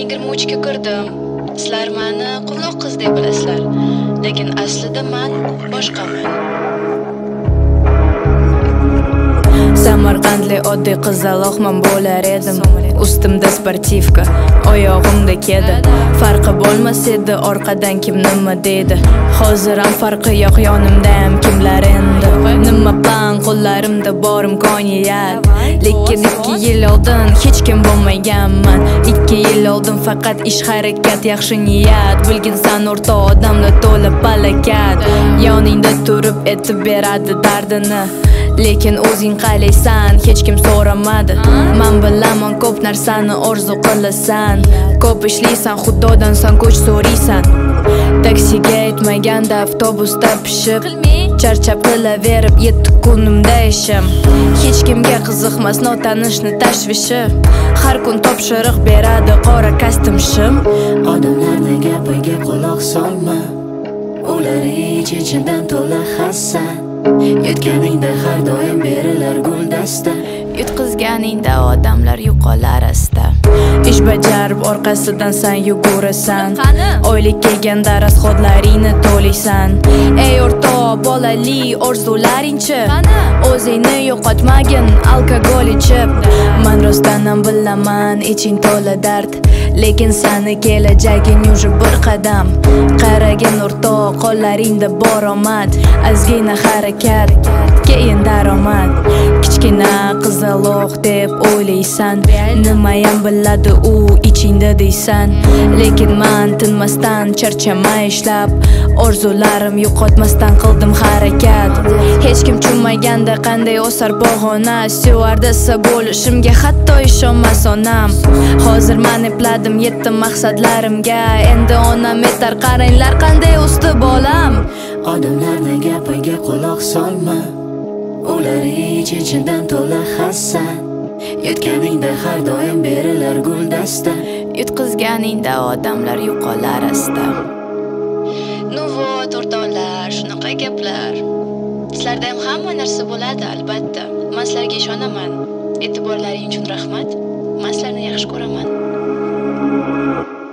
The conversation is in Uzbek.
2023ga kirdim. Sizlar meni quvnoq qiz deb bilasizlar, lekin aslida men boshqaman. Samarqandli oddiy qizaloqman bo'lar edim. Ustimda sportivka, oyog'imda kedi. Farqi bo'lmas edi orqadan kim nima deydi. Hozir ham farqi yo'q, yonimda ham kimlar endi. Nima plan, qo'llarimda bor imkoniyat. Lekin 2 yil oldin hech kim bo'lmaganman. 2 yil oldin faqat ish harakat, yaxshi niyat. Bilginsan o'rta odamlar to'la palakat. Yoningda turib aytib beradi dardini. Lekin o'zing qalaysan, hech kim so'ramadi. Men bilaman ko'p narsani orzu qilasan. Ko'p ishlaysan, xudodan san kuch so'raysan. Taksiga yetmaganda avtobusda pishib, charchab qilaverib 7 kunimda ishim. Hech kimga qiziqmas notanishni tashvishi. Har kun topshiriq beradi qora kostyum shim. Odamlarning gapiga quloq solma. Ular ichidan to'la hasad. Yutganingda har doim berilar guldasta. Yutqizganingda odamlar yo'qolar asta. Ish bajarib orqasidan san yugurasan. Oylik kelganda rasxodlaringni to'laysan. Ey o'rtoq, bolali orzularingchi? O'zingni yo'qotmagin alkogol ichib. Men rostdan ham bilaman iching to'la dard, lekin sani kelajaging уже bir qadam. Qaragin o'rtoq, qo'llaringda bor omad. Ozgina harakat, keyin daromad. Kichkina qizaloq deb o'ylaysan, nimayam biladi u ichingda deysan. Lekin men tinmasdan charchamay ishlab, orzularim yo'qotmasdan qildim harakat. Hech kim tushunmaganda qanday o'sar pog'ona. Stewardessa bo'lishimga hatto ishonmas onam. Hozir men epladim yetdim maqsadlarimga. Endi onam aytar, qaranglar qanday usti bolam. Odamlarning gapiga quloq solma. Ular ichidan to'la hasad. Yutganingda har doim berilar guldasta. Yutqizganingda odamlar yo'qolar asta. O'rtoqlar, shunaqa gaplar. Sizlarda ham hamma narsa bo'ladi, albatta. Men sizlarga ishonaman. E'tiborlaring uchun rahmat. Men sizlarni yaxshi ko'raman.